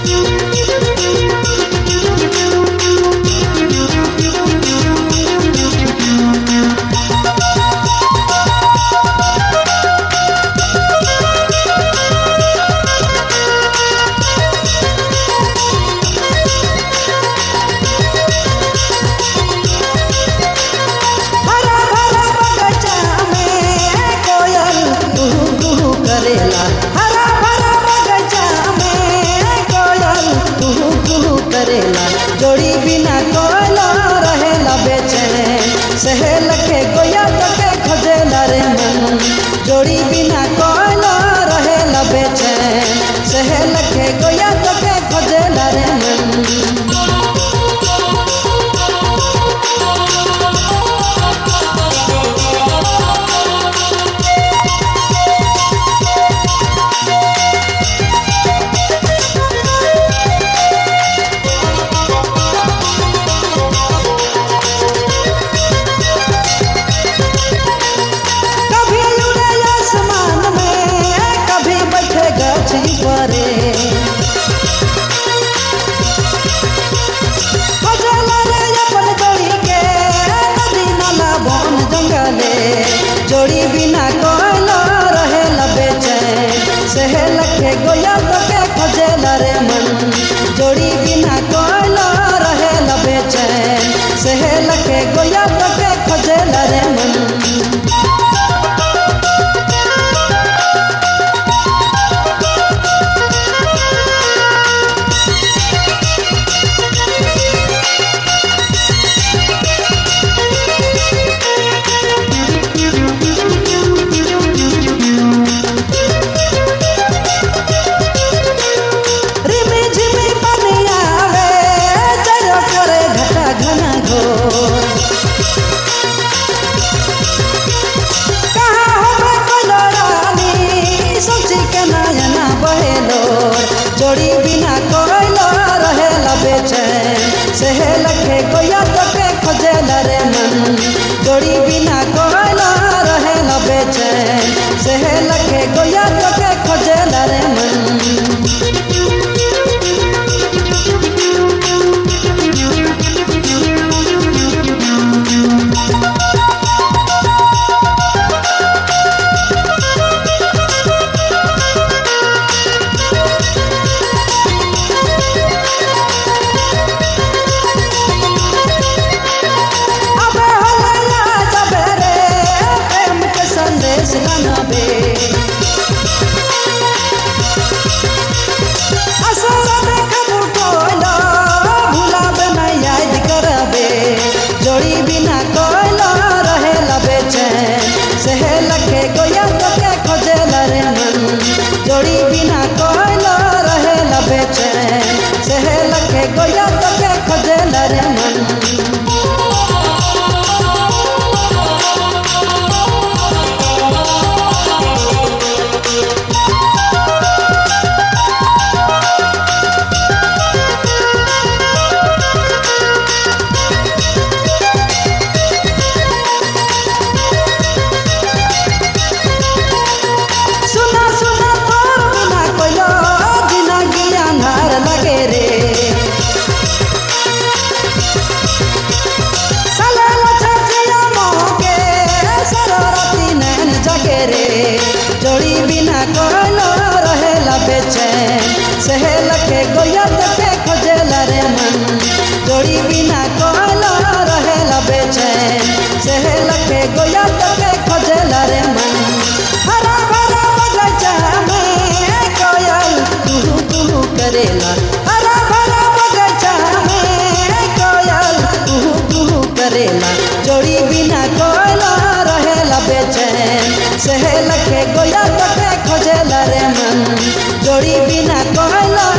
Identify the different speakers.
Speaker 1: जोड़ी बिना कोयला रहेला बेचैन सहेल के गोया के खोजेला रे मन। जोड़ी बिना कोयला रहेला बेचैन सहेल के गोया के खोजेला रे मन। जोड़ी बिना कोयला रहेला बेचैन सहेल के गोया के खोजेला रे मन। जोड़ी बिना कोयला रहेला बेचैन सहेल के गोया के खोजेला रे मन। जोड़ी बिना कोयला रहेला बेचैन सहेल के गोया के खोजेला रे मन। जोड़ी बिना कोयला रहेला बेचैन सहेल के गोया के खोजेला रे मन। जोड़ी बिना कोयला रहेला बेचैन सहेल के गोया के खोजेला रे मन। जोड़ी बिना कोयला रहेला बेचैन सहेल के गोया के खोजेला रे मन। जोड़ी बिना कोयला रहेला बेचैन सहेल के गोया के खोजेला रे मन। जोड़ी बिना कोयला रहेला बेचैन सहेल के गोया के खोजेला रे मन। हरा भरा बगीचा में कोयल कुहू कुहू करेला। हरा भरा बगीचा में कोयल कुहू कुहू करेला। जोड़ी बिना कोयला रहेला बेचैन सहेल के गोया के खोजेला रे मन। जोड़ी बिना कोयला